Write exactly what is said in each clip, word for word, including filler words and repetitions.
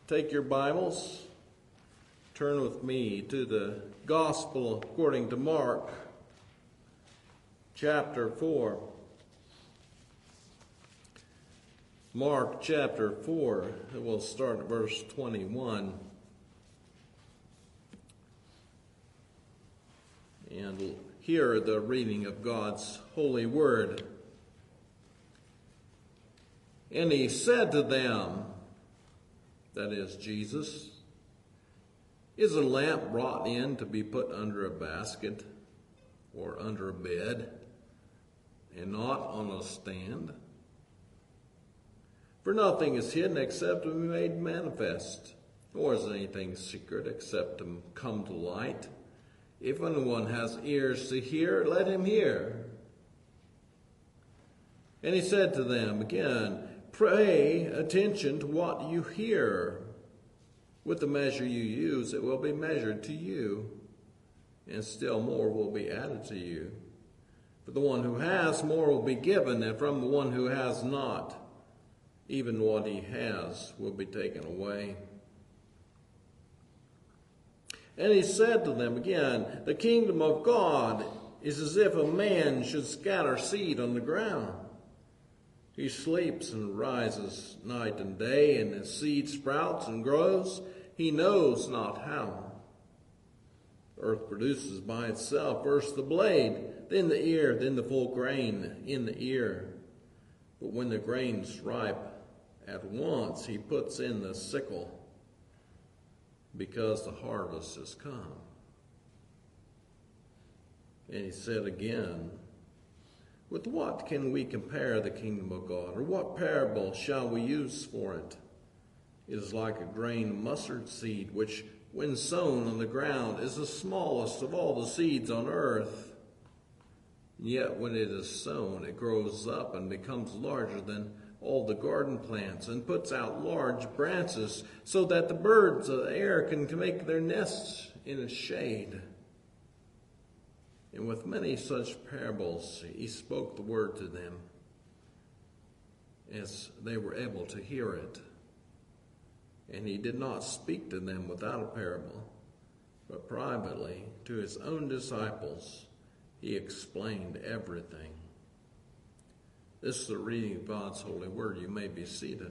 Take your Bibles, turn with me to the Gospel according to Mark, chapter four. Mark chapter four, we'll start at verse twenty-one. And hear the reading of God's holy word. And he said to them, that is Jesus, is a lamp brought in to be put under a basket or under a bed and not on a stand? For nothing is hidden except to be made manifest, nor is anything secret except to come to light. If anyone has ears to hear, let him hear. And he said to them again, pay attention to what you hear. With the measure you use, it will be measured to you, and still more will be added to you. For the one who has, more will be given, and from the one who has not, even what he has will be taken away. And he said to them again, the kingdom of God is as if a man should scatter seed on the ground. He sleeps and rises night and day, and his seed sprouts and grows. He knows not how. Earth produces by itself first the blade, then the ear, then the full grain in the ear. But when the grain's ripe, at once he puts in the sickle, because the harvest has come. And he said again, with what can we compare the kingdom of God? Or what parable shall we use for it? It is like a grain of mustard seed, which, when sown on the ground, is the smallest of all the seeds on earth. And yet when it is sown, it grows up and becomes larger than all the garden plants, and puts out large branches, so that the birds of the air can make their nests in its shade. And with many such parables, he spoke the word to them as they were able to hear it. And he did not speak to them without a parable, but privately to his own disciples he explained everything. This is the reading of God's holy word. You may be seated.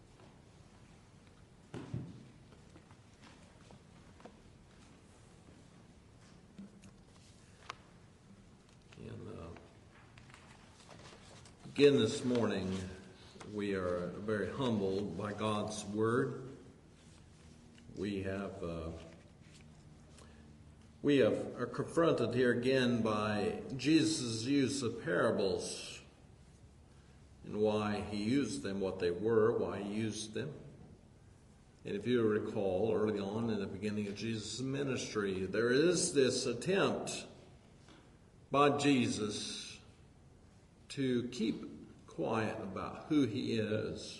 Again this morning, we are very humbled by God's word. We have uh, we have are confronted here again by Jesus' use of parables and why he used them, what they were, why he used them. And if you recall, early on in the beginning of Jesus' ministry, there is this attempt by Jesus to keep quiet about who he is.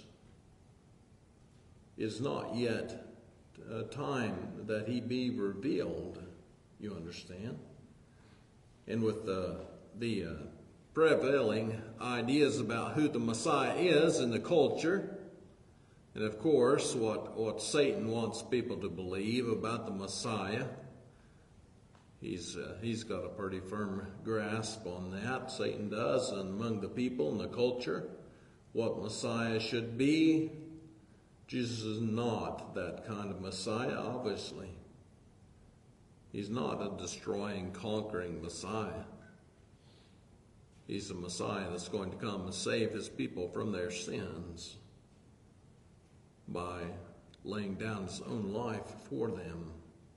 It is not yet a time that he be revealed, you understand. And with the, the uh, prevailing ideas about who the Messiah is in the culture, and of course what, what Satan wants people to believe about the Messiah, He's uh, he's got a pretty firm grasp on that. Satan does, and among the people and the culture, what Messiah should be. Jesus is not that kind of Messiah, obviously. He's not a destroying, conquering Messiah. He's a Messiah that's going to come and save his people from their sins by laying down his own life for them.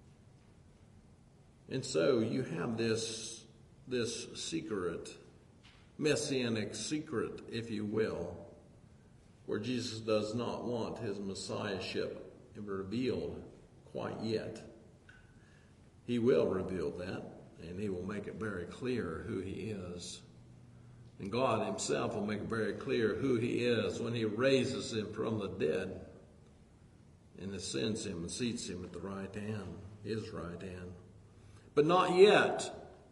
And so you have this, this secret, messianic secret, if you will, where Jesus does not want his messiahship revealed quite yet. He will reveal that, and he will make it very clear who he is. And God himself will make it very clear who he is when he raises him from the dead and ascends him and seats him at the right hand, his right hand. But not yet.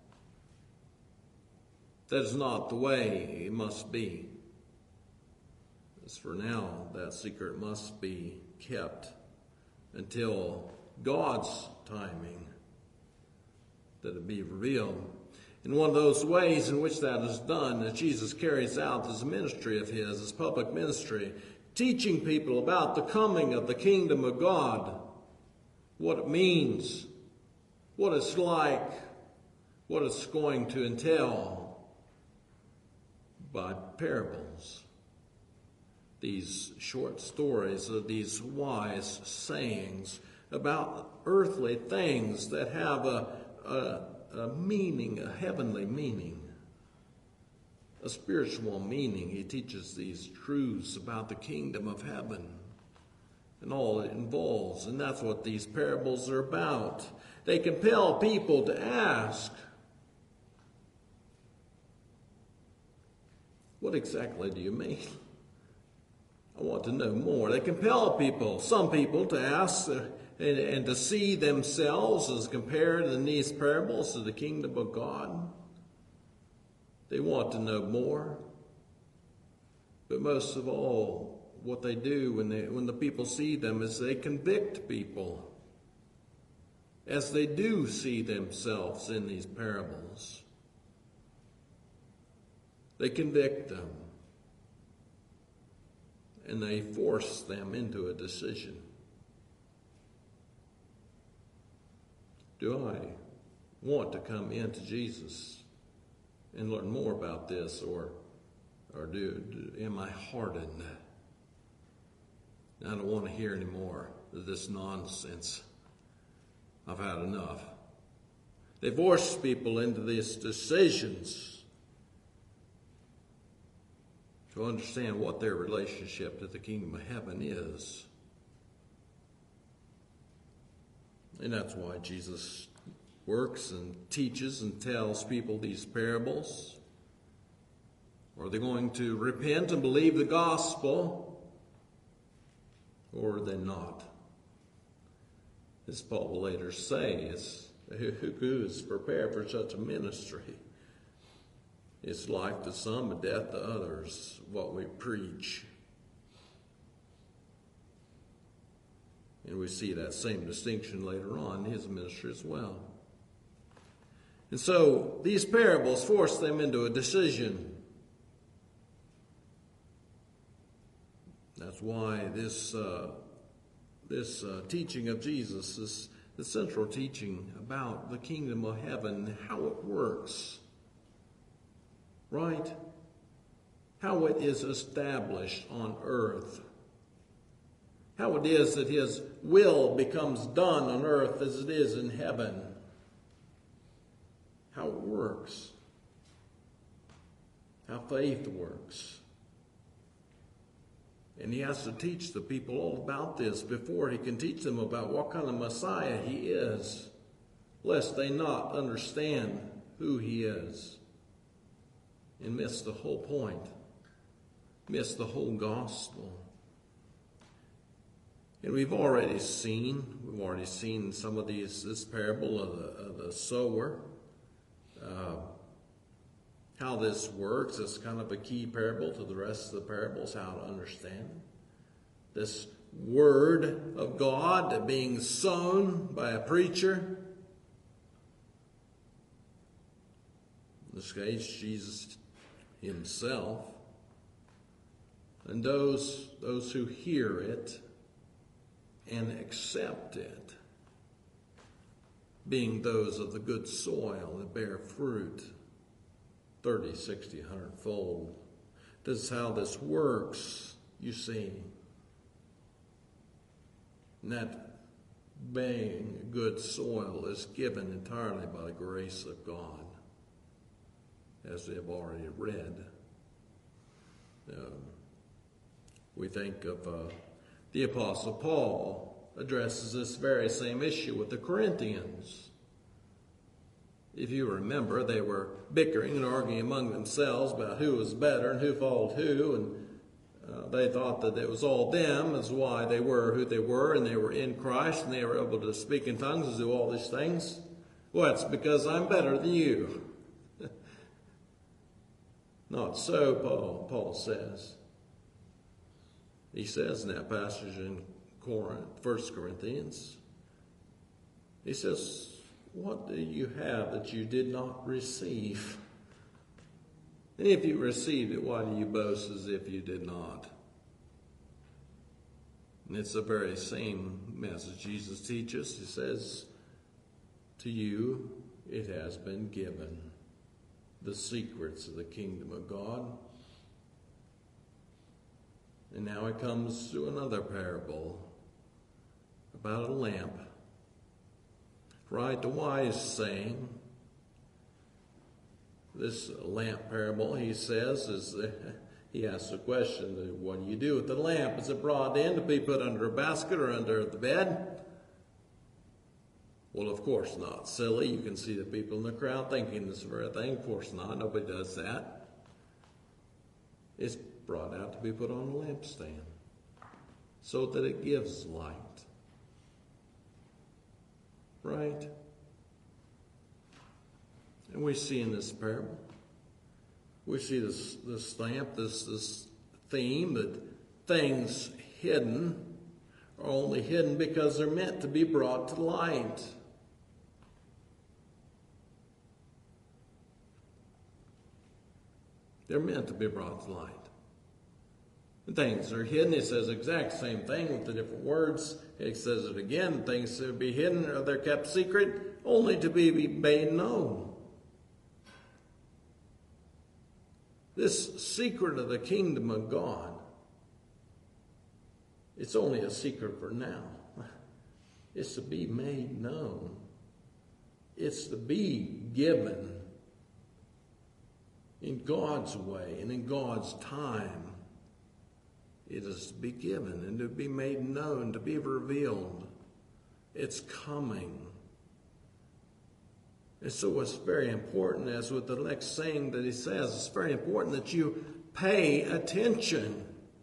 That is not the way it must be. As for now, that secret must be kept until God's timing that it be revealed. In one of those ways in which that is done, that Jesus carries out this ministry of his, his public ministry, teaching people about the coming of the kingdom of God, what it means, what it's like, what it's going to entail by parables. These short stories of these wise sayings about earthly things that have a, a a meaning, a heavenly meaning, a spiritual meaning. He teaches these truths about the kingdom of heaven and all it involves. And that's what these parables are about. They compel people to ask, what exactly do you mean? I want to know more. They compel people, some people, to ask uh, And, and to see themselves as compared in these parables to the kingdom of God. They want to know more. But most of all, what they do when they when the people see them is they convict people, as they do see themselves in these parables. They convict them, and they force them into a decision. Do I want to come into Jesus and learn more about this, or or do, do am I hardened? I don't want to hear any more of this nonsense. I've had enough. They force people into these decisions to understand what their relationship to the kingdom of heaven is. And that's why Jesus works and teaches and tells people these parables. Are they going to repent and believe the gospel, or are they not? As Paul will later say, it's, who is prepared for such a ministry? It's life to some and death to others, what we preach. And we see that same distinction later on in his ministry as well. And so these parables force them into a decision. That's why this uh, this uh, teaching of Jesus is the central teaching about the kingdom of heaven, how it works, right? How it is established on earth. How it is that his will becomes done on earth as it is in heaven. How it works. How faith works. And he has to teach the people all about this before he can teach them about what kind of Messiah he is, lest they not understand who he is and miss the whole point, miss the whole gospel. And we've already seen, we've already seen some of these, this parable of the, of the sower, uh, how this works. It's kind of a key parable to the rest of the parables, how to understand this word of God being sown by a preacher. In this case, Jesus himself. And those, those who hear it and accept it, being those of the good soil that bear fruit, thirty, sixty, one hundred fold. This is how this works, you see. And that being good soil is given entirely by the grace of God, as we have already read. Um, we think of uh, the Apostle Paul addresses this very same issue with the Corinthians. If you remember, they were bickering and arguing among themselves about who was better and who followed who, and uh, they thought that it was all them, is why they were who they were, and they were in Christ, and they were able to speak in tongues and do all these things. Well, it's because I'm better than you. Not so, Paul, Paul says. He says in that passage in Corinth, First Corinthians. He says, what do you have that you did not receive? And if you received it, why do you boast as if you did not? And it's the very same message Jesus teaches. He says, to you it has been given, the secrets of the kingdom of God. And now it comes to another parable about a lamp. Right, the wise saying, this lamp parable, he says, is the, he asks the question, what do you do with the lamp? Is it brought in to be put under a basket or under the bed? Well, of course not. Silly. You can see the people in the crowd thinking this very thing. Of course not. Nobody does that. It's brought out to be put on a lampstand so that it gives light. Right? And we see in this parable, we see this, this lamp, this, this theme that things hidden are only hidden because they're meant to be brought to light. They're meant to be brought to light. Things are hidden. It says the exact same thing with the different words. It says it again. Things to be hidden or they're kept secret only to be made known. This secret of the kingdom of God, it's only a secret for now. It's to be made known. It's to be given in God's way and in God's time. It is to be given and to be made known, to be revealed. It's coming. And so it's very important, as with the next saying that he says, it's very important that you pay attention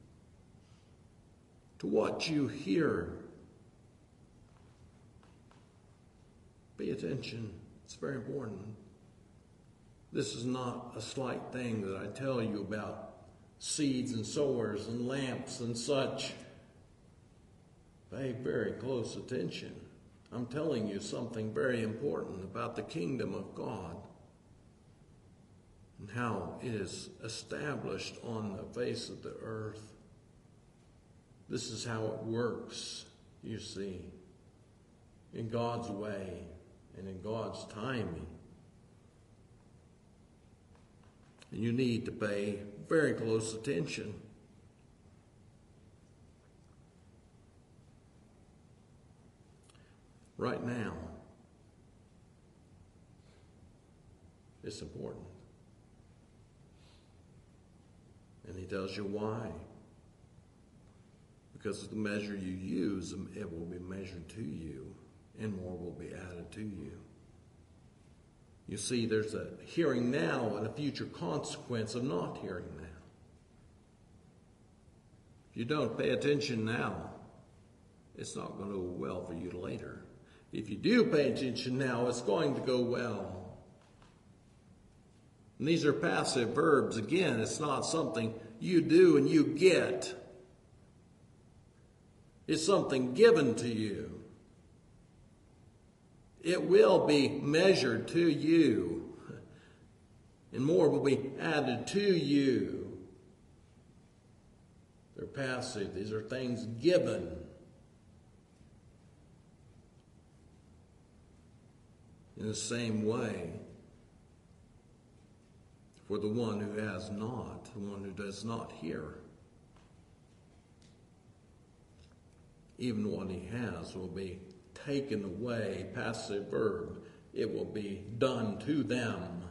to what you hear. Pay attention. It's very important. This is not a slight thing that I tell you about seeds and sowers and lamps and such. Pay very close attention. I'm telling you something very important about the kingdom of God and how it is established on the face of the earth. This is how it works, you see, in God's way and in God's timing. And you need to pay very close attention. Right now, it's important. And he tells you why. Because of the measure you use, it will be measured to you, and more will be added to you. You see, there's a hearing now and a future consequence of not hearing now. If you don't pay attention now, it's not going to go well for you later. If you do pay attention now, it's going to go well. And these are passive verbs. Again, it's not something you do and you get. It's something given to you. It will be measured to you, and more will be added to you. They're passive. These are things given. In the same way, for the one who has not, the one who does not hear, even what he has will be taken away, passive verb. It will be done to them.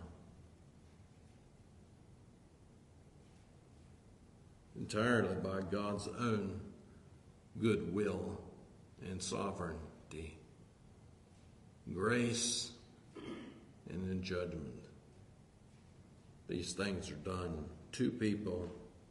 Entirely by God's own goodwill and sovereignty, grace, and in judgment. These things are done to people.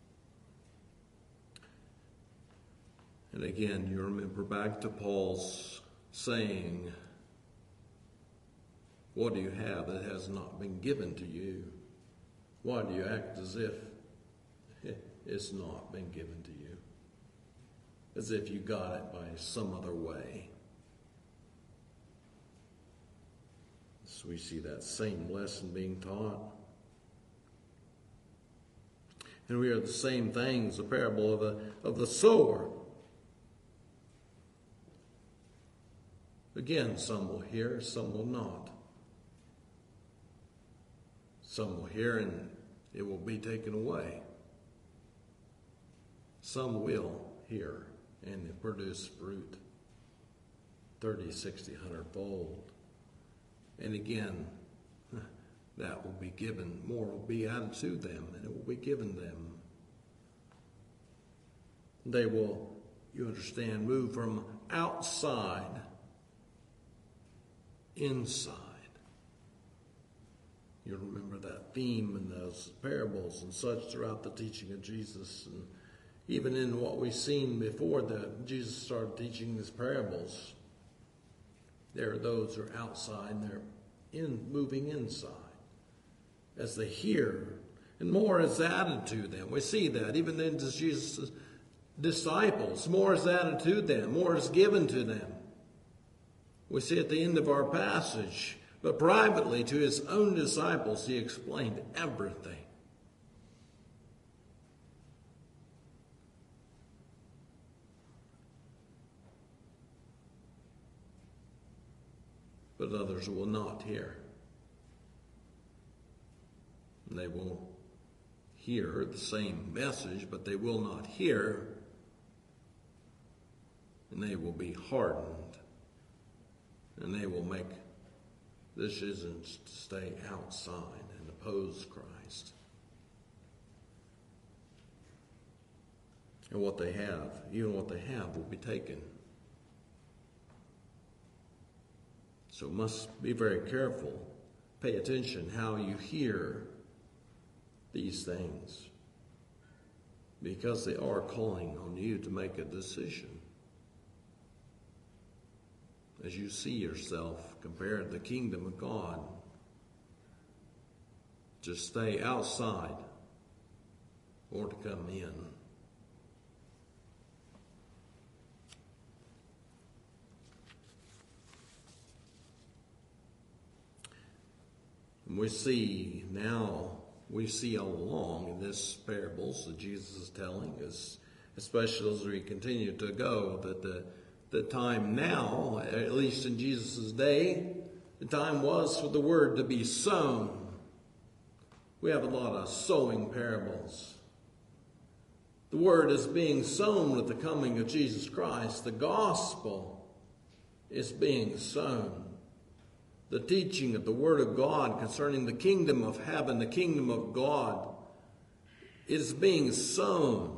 And again, you remember back to Paul's saying, what do you have that has not been given to you? Why do you act as if it's not been given to you? as if you got it by some other way. So we see that same lesson being taught. And we are the same things, the parable of the, of the sower. Again, some will hear, some will not. Some will hear and it will be taken away. Some will hear and produce fruit, thirty, sixty, one hundred fold. And again, that will be given, more will be added to them, and it will be given them. They will, you understand, move from outside inside. You remember that theme in those parables and such throughout the teaching of Jesus. And even in what we've seen before that Jesus started teaching these parables, there are those who are outside and they're in, moving inside as they hear. And more is added to them. We see that even in Jesus' disciples, more is added to them, more is given to them. We see at the end of our passage, but privately to his own disciples he explained everything. But others will not hear. And they will hear the same message, but they will not hear. And they will be hardened. And they will make decisions to stay outside and oppose Christ. And what they have, even what they have, will be taken. So must be very careful. Pay attention how you hear these things, because they are calling on you to make a decision. As you see yourself compared to the kingdom of God, to stay outside or to come in. And we see now, we see all along in this parables that Jesus is telling us, especially as we continue to go, that the The time now, at least in Jesus' day, the time was for the word to be sown. We have a lot of sowing parables. The word is being sown with the coming of Jesus Christ. The gospel is being sown. The teaching of the word of God concerning the kingdom of heaven, the kingdom of God, is being sown.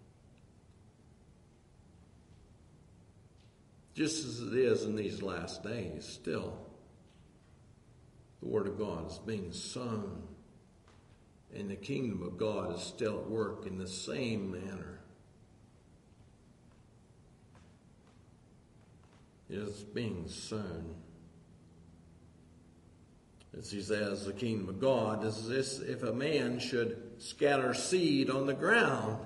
Just as it is in these last days, still, the Word of God is being sown. And the kingdom of God is still at work in the same manner. It is being sown. As he says, the kingdom of God is this: if a man should scatter seed on the ground,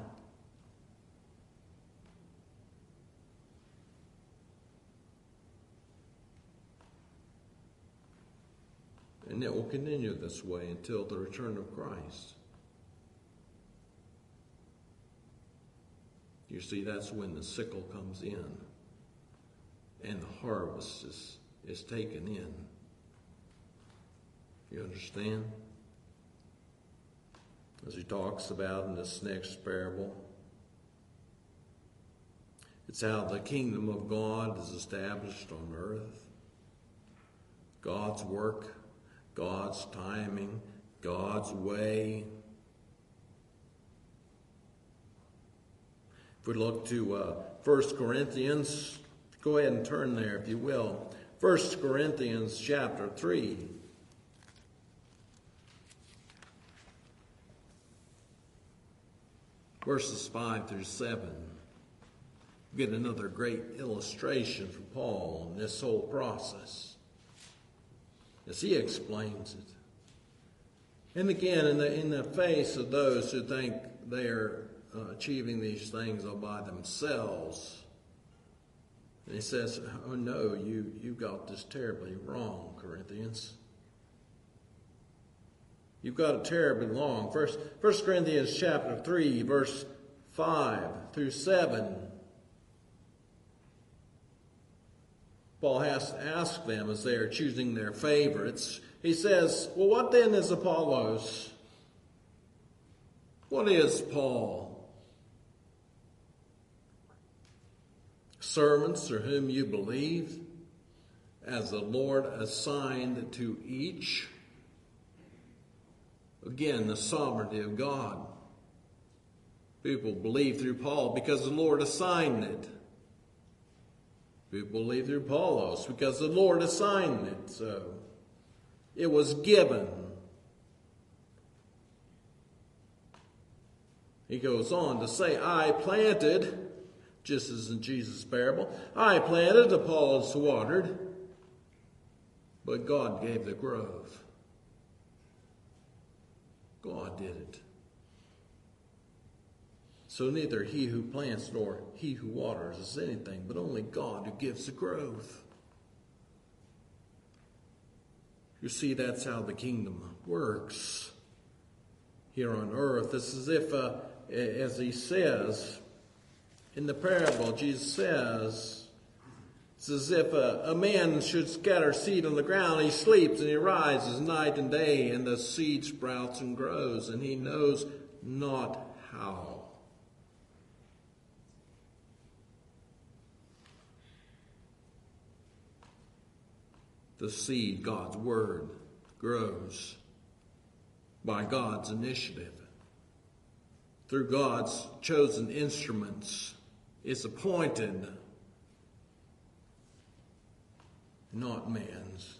and it will continue this way until the return of Christ. You see, that's when the sickle comes in and the harvest is, is taken in. You understand? As he talks about in this next parable, it's how the kingdom of God is established on earth. God's work, God's timing, God's way. If we look to uh, First Corinthians, go ahead and turn there if you will. First Corinthians chapter three. Verses five through seven. We get another great illustration from Paul in this whole process, as he explains it. And again, in the in the face of those who think they are uh, achieving these things all by themselves, And he says, oh no, you, you got this terribly wrong, Corinthians. You've got it terribly wrong. First, First Corinthians chapter three, verse five through seven. Paul has to ask them as they are choosing their favorites. He says, well, what then is Apollos? What is Paul? Servants through whom you believe, as the Lord assigned to each. Again, the sovereignty of God. People believe through Paul because the Lord assigned it. People believe through Apollos because the Lord assigned it. So it was given. He goes on to say, I planted, just as in Jesus' parable, I planted, Apollos watered, but God gave the growth. God did it. So neither he who plants nor he who waters is anything, but only God who gives the growth. You see, that's how the kingdom works here on earth. It's as if, uh, as he says in the parable, Jesus says, it's as if a, a man should scatter seed on the ground. He sleeps and he rises night and day, and the seed sprouts and grows, and he knows not how. The seed, God's word, grows by God's initiative. Through God's chosen instruments, it's appointed, not man's.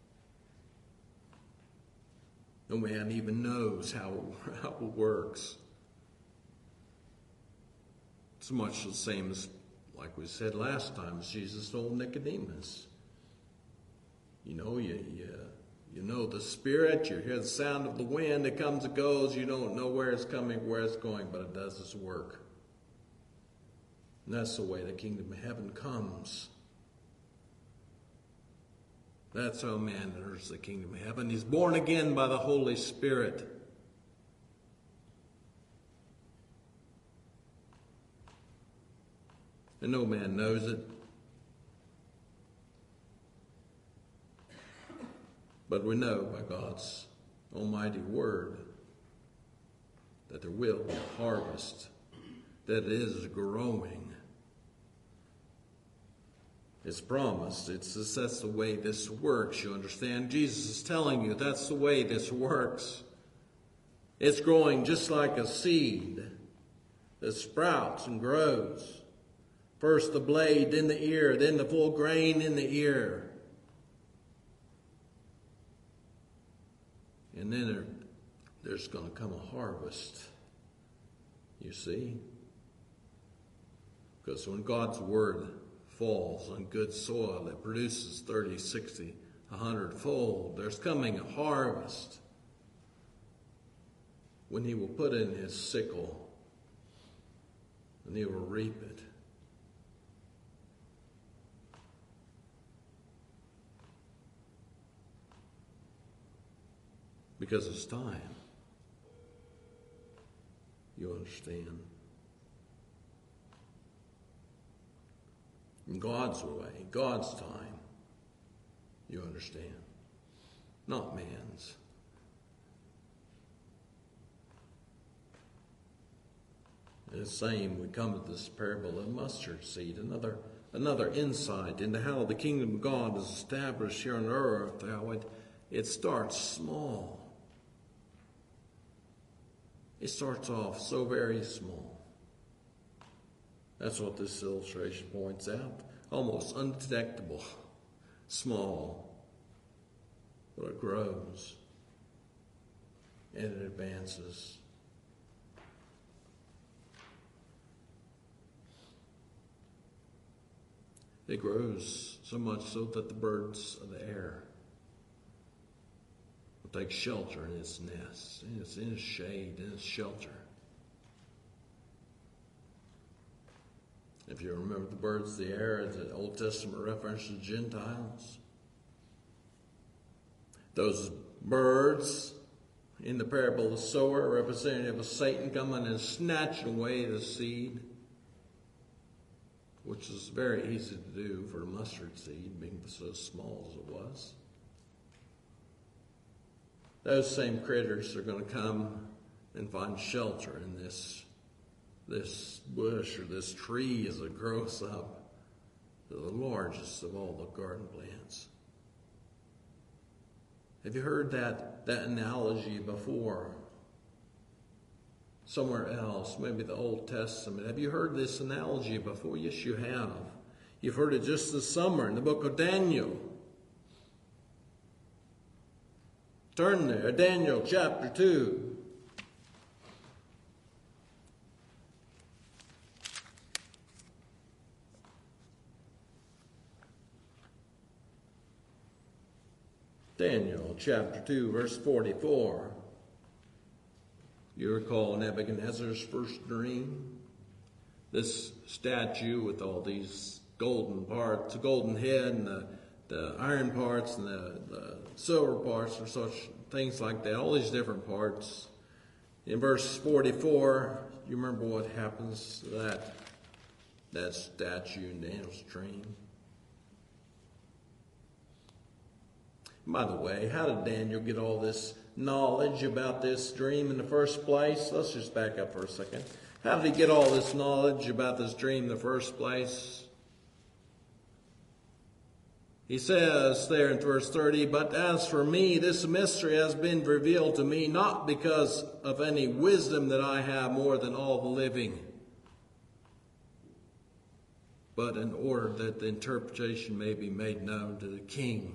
No man even knows how, how it works. It's much the same as, like we said last time, as Jesus told Nicodemus. You know, you, you, you know the Spirit, you hear the sound of the wind, it comes and goes, you don't know where it's coming, where it's going, but it does its work. And that's the way the kingdom of heaven comes. That's how man enters the kingdom of heaven. He's born again by the Holy Spirit. And no man knows it. But we know by God's almighty word that there will be a harvest, that it is growing. It's promised. It's just, that's the way this works, you understand? Jesus is telling you that's the way this works. It's growing just like a seed that sprouts and grows. First the blade, then the ear, then the full grain in the ear. And then there, there's going to come a harvest, you see. Because when God's word falls on good soil, it produces thirty, sixty, a hundred fold. There's coming a harvest when he will put in his sickle and he will reap it. Because it's time. You understand? In God's way, God's time. You understand? Not man's. And the same, we come to this parable of mustard seed, another another insight into how the kingdom of God is established here on earth, how it, it starts small. It starts off so very small. That's what this illustration points out. Almost undetectable, small, but it grows and it advances. It grows so much so that the birds of the air will take shelter in its nest, in its, in its shade, in its shelter. If you remember the birds of the air, the Old Testament reference to Gentiles. Those birds in the parable of the sower, representative of Satan coming and snatching away the seed, which is very easy to do for a mustard seed, being so small as it was. Those same critters are going to come and find shelter in this, this bush or this tree as it grows up to the largest of all the garden plants. Have you heard that, that analogy before? Somewhere else, maybe the Old Testament. Have you heard this analogy before? Yes, you have. You've heard it just this summer in the book of Daniel. Turn there, Daniel chapter two. Daniel chapter two, verse forty-four. You recall Nebuchadnezzar's first dream? This statue with all these golden parts, the golden head and the, the iron parts and the, the silver parts or such things like that, all these different parts. In verse forty-four, you remember what happens to that, that statue in Daniel's dream? By the way, how did Daniel get all this knowledge about this dream in the first place? Let's just back up for a second. How did he get all this knowledge about this dream in the first place? He says there in verse thirty, "But as for me, this mystery has been revealed to me, not because of any wisdom that I have more than all the living, but in order that the interpretation may be made known to the king,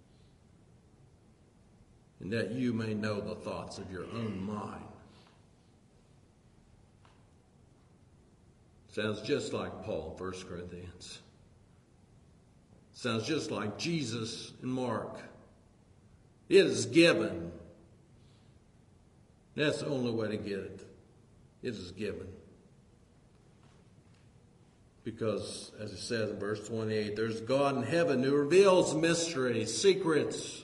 and that you may know the thoughts of your own mind." Sounds just like Paul in First Corinthians. Sounds just like Jesus in Mark. It is given. That's the only way to get it. It is given. Because, as it says in verse twenty-eight, there's God in heaven who reveals mysteries, secrets,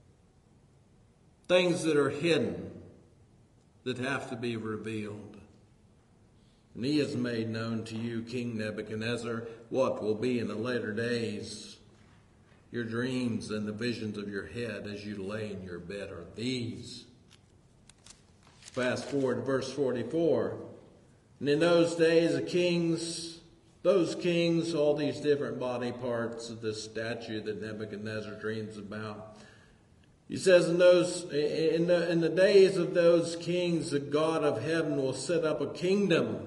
things that are hidden that have to be revealed. And he has made known to you, King Nebuchadnezzar, what will be in the later days. Your dreams and the visions of your head as you lay in your bed are these. Fast forward to verse forty-four. And in those days the kings, those kings, all these different body parts of this statue that Nebuchadnezzar dreams about. He says in those in the in the days of those kings, the God of heaven will set up a kingdom.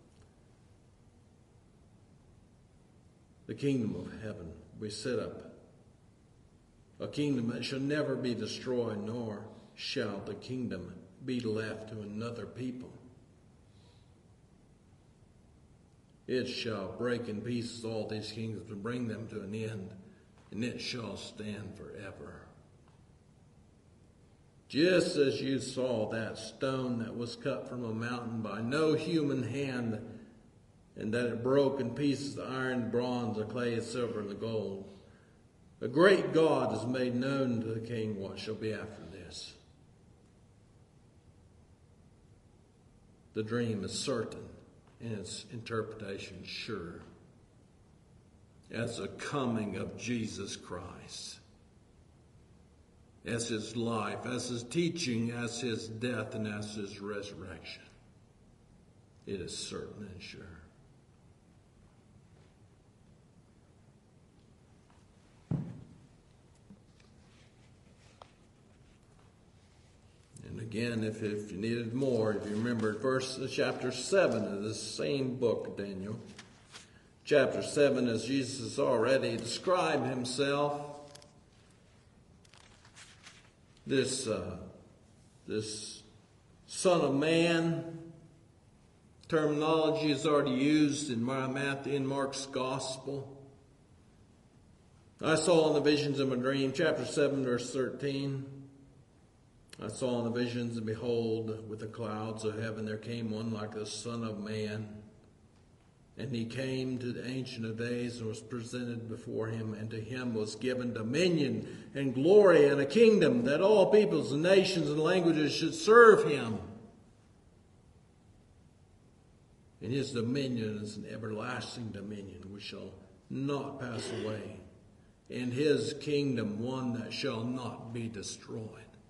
The kingdom of heaven will set up a kingdom that shall never be destroyed, nor shall the kingdom be left to another people. It shall break in pieces all these kingdoms and bring them to an end, and it shall stand forever. Just as you saw that stone that was cut from a mountain by no human hand, and that it broke in pieces the iron, the bronze, the clay, the silver, and the gold. A great God has made known to the king what shall be after this. The dream is certain, and its interpretation sure. As the coming of Jesus Christ. As his life, as his teaching, as his death, and as his resurrection. It is certain and sure. And again, if, if you needed more, if you remember verse chapter seven of this same book, Daniel. Chapter seven, as Jesus has already described himself. This, uh, this Son of Man terminology is already used in Matthew and Mark's Gospel. I saw in the visions of my dream, chapter seven, verse thirteen. I saw in the visions, and behold, with the clouds of heaven there came one like the Son of Man. And he came to the Ancient of Days and was presented before him, and to him was given dominion and glory and a kingdom, that all peoples and nations and languages should serve him. And his dominion is an everlasting dominion which shall not pass away, and his kingdom one that shall not be destroyed.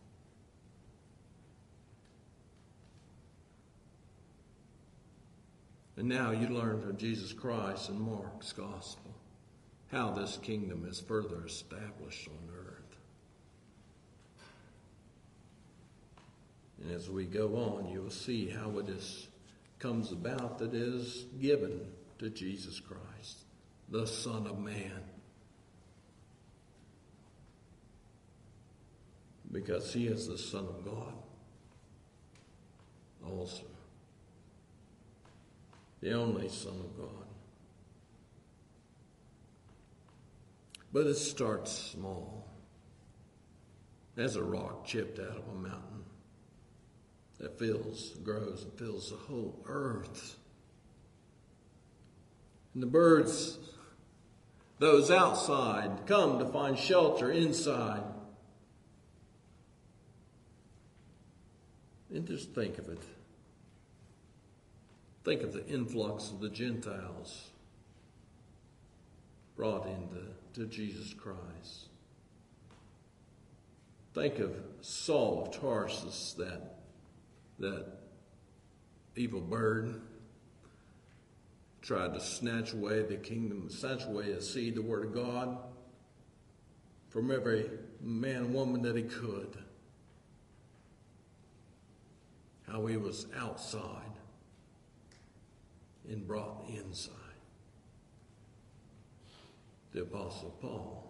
And now you learn from Jesus Christ in Mark's gospel how this kingdom is further established on earth. And as we go on, you will see how it is comes about that is given to Jesus Christ, the Son of Man. Because he is the Son of God also. The only Son of God. But it starts small, as a rock chipped out of a mountain that fills, grows, and fills the whole earth. And the birds, those outside, come to find shelter inside. And just think of it. Think of the influx of the Gentiles brought into to Jesus Christ. Think of Saul of Tarsus, that, that evil bird, tried to snatch away the kingdom, snatch away a seed, the word of God, from every man and woman that he could. How he was outside and brought inside. The Apostle Paul.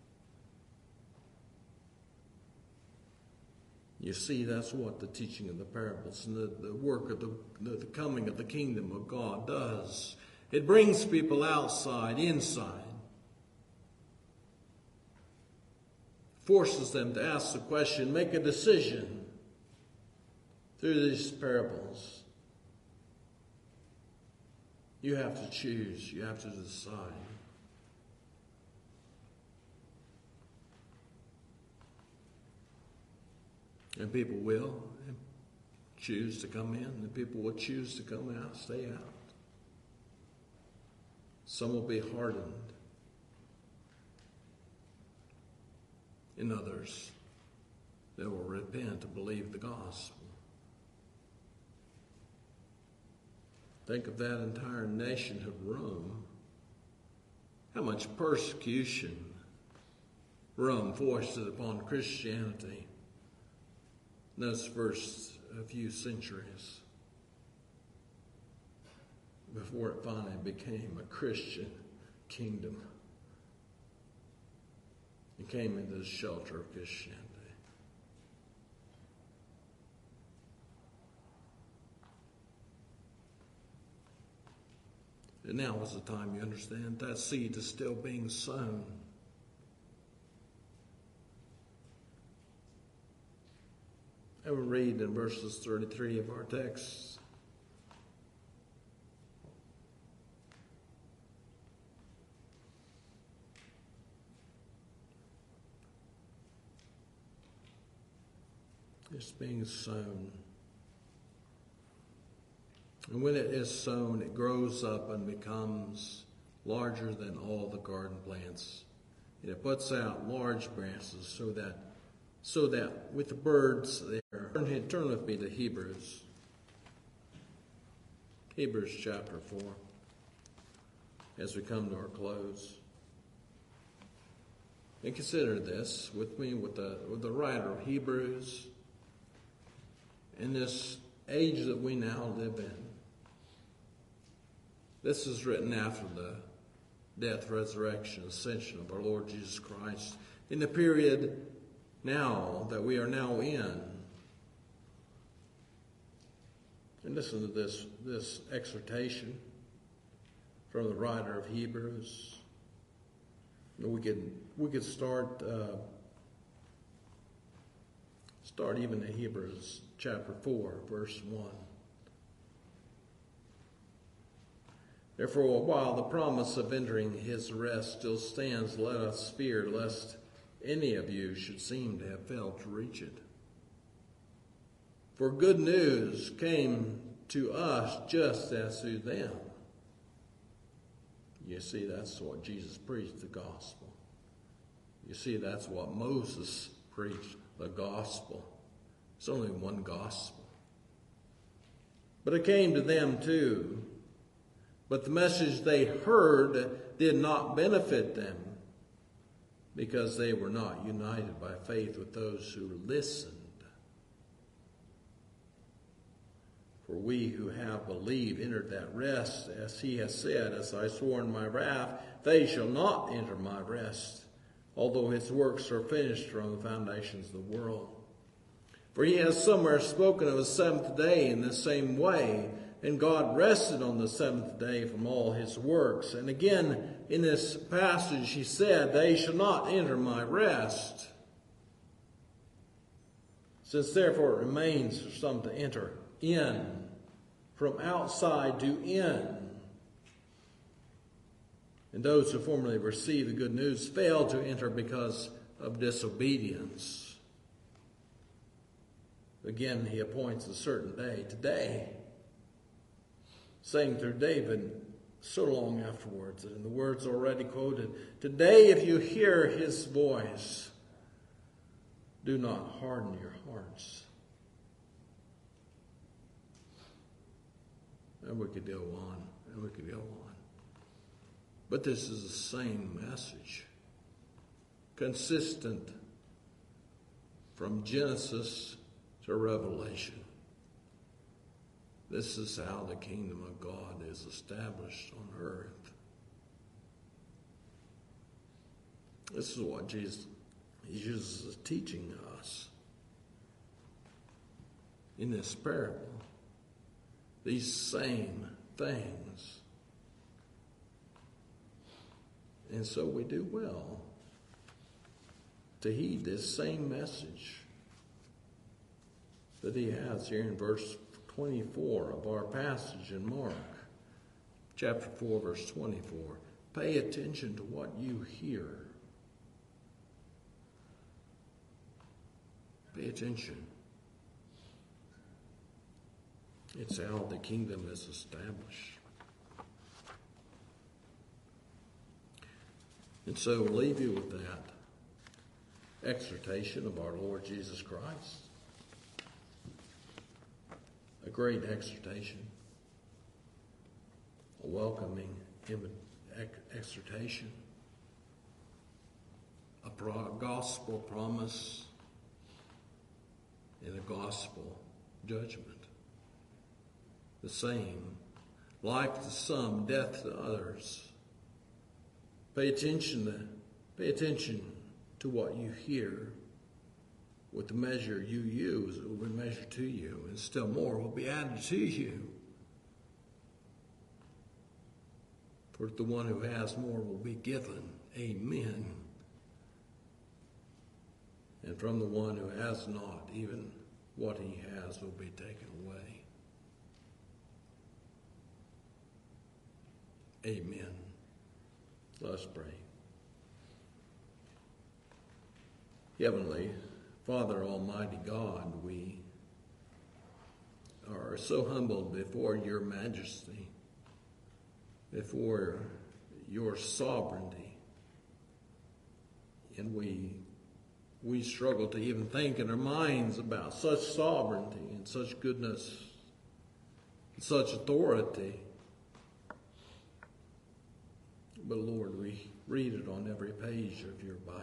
You see, that's what the teaching of the parables and the, the work of the, the, the coming of the kingdom of God does. It brings people outside, inside. Forces them to ask the question, make a decision through these parables. You have to choose. You have to decide. And people will choose to come in, and people will choose to come out, stay out. Some will be hardened. And others, they will repent and believe the gospel. Think of that entire nation of Rome. How much persecution Rome foisted upon Christianity in those first few centuries before it finally became a Christian kingdom. It came into the shelter of Christianity. And now is the time you understand that seed is still being sown. I will read in verses thirty-three of our text. It's being sown. And when it is sown, it grows up and becomes larger than all the garden plants. And it puts out large branches so that so that with the birds there. Turn with me to Hebrews. Hebrews chapter four. As we come to our close. And consider this with me with the with the writer of Hebrews in this age that we now live in. This is written after the death, resurrection, ascension of our Lord Jesus Christ. In the period now that we are now in. And listen to this, this exhortation from the writer of Hebrews. We could we could start uh, start even in Hebrews chapter four, verse one. Therefore, while the promise of entering his rest still stands, let us fear lest any of you should seem to have failed to reach it. For good news came to us just as to them. You see, that's what Jesus preached, the gospel. You see, that's what Moses preached, the gospel. It's only one gospel. But it came to them too. But the message they heard did not benefit them because they were not united by faith with those who listened. For we who have believed entered that rest, as he has said, as I swore in my wrath, they shall not enter my rest, although his works are finished from the foundations of the world. For he has somewhere spoken of a seventh day in the same way, and God rested on the seventh day from all his works. And again, in this passage, he said, they shall not enter my rest. Since therefore it remains for some to enter in, from outside to in. And those who formerly received the good news failed to enter because of disobedience. Again, he appoints a certain day, today, saying through David so long afterwards, and in the words already quoted, today if you hear his voice, do not harden your hearts. And we could go on, and we could go on. But this is the same message, consistent from Genesis to Revelation. This is how the kingdom of God is established on earth. This is what Jesus, Jesus is teaching us in this parable. These same things. And so we do well to heed this same message that he has here in verse twenty-four of our passage in Mark, chapter four, verse twenty-four. Pay attention to what you hear. Pay attention. It's how the kingdom is established. And so we'll leave you with that exhortation of our Lord Jesus Christ. A great exhortation. A welcoming exhortation. A gospel promise and a gospel judgment. The same. Life to some, death to others. Pay attention to, pay attention to what you hear. With the measure you use, it will be measured to you, and still more will be added to you. For the one who has more will be given. Amen. And from the one who has not, even what he has will be taken away. Amen. Let us pray. Heavenly Father, Almighty God, we are so humbled before your majesty, before your sovereignty, and we we struggle to even think in our minds about such sovereignty and such goodness and such authority. But Lord, we read it on every page of your Bible.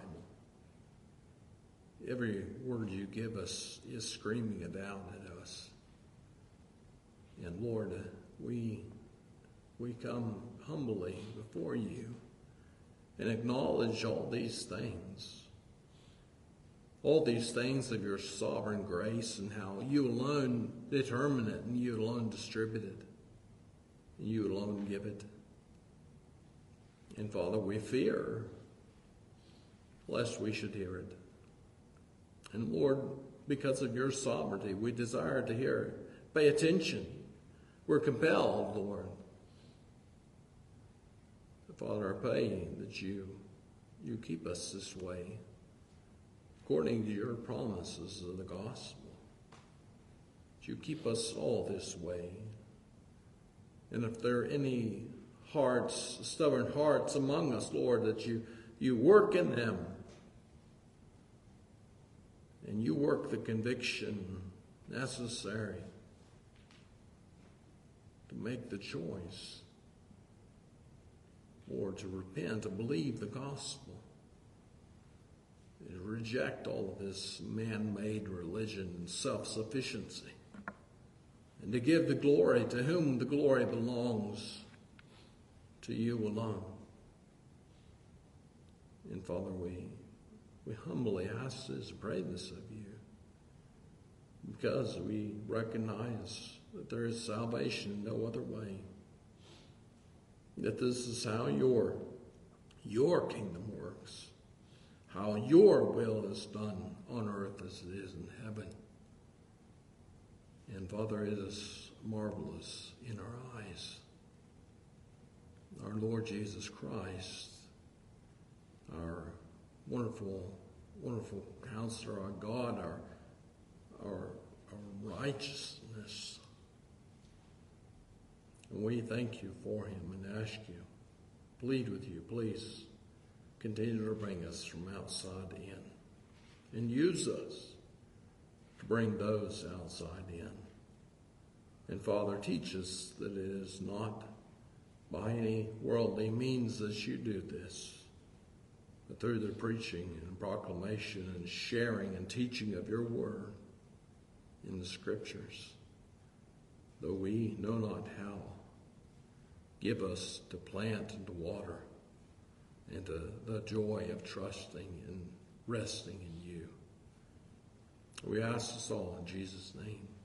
Every word you give us is screaming it out at us. And Lord, we, we come humbly before you and acknowledge all these things. All these things of your sovereign grace and how you alone determine it and you alone distribute it. And you alone give it. And Father, we fear lest we should hear it. And Lord, because of your sovereignty, we desire to hear it. Pay attention. We're compelled, Lord. Father, I pray that you, you keep us this way, according to your promises of the gospel. That you keep us all this way. And if there are any hearts, stubborn hearts among us, Lord, that you, you work in them, and you work the conviction necessary to make the choice, Lord, to repent, to believe the gospel, to reject all of this man-made religion and self-sufficiency, and to give the glory to whom the glory belongs, to you alone. And Father, we, we humbly ask this, pray this of you, because we recognize that there is salvation in no other way. That this is how your, your kingdom works, how your will is done on earth as it is in heaven. And Father, it is marvelous in our eyes. Our Lord Jesus Christ, our wonderful, wonderful counselor, our God, our, our, our righteousness. And we thank you for him and ask you, plead with you, please continue to bring us from outside in and use us to bring those outside in. And Father, teach us that it is not by any worldly means that you do this, but through the preaching and proclamation and sharing and teaching of your word in the scriptures. Though we know not how, give us to plant and to water and to the joy of trusting and resting in you. We ask this all in Jesus' name.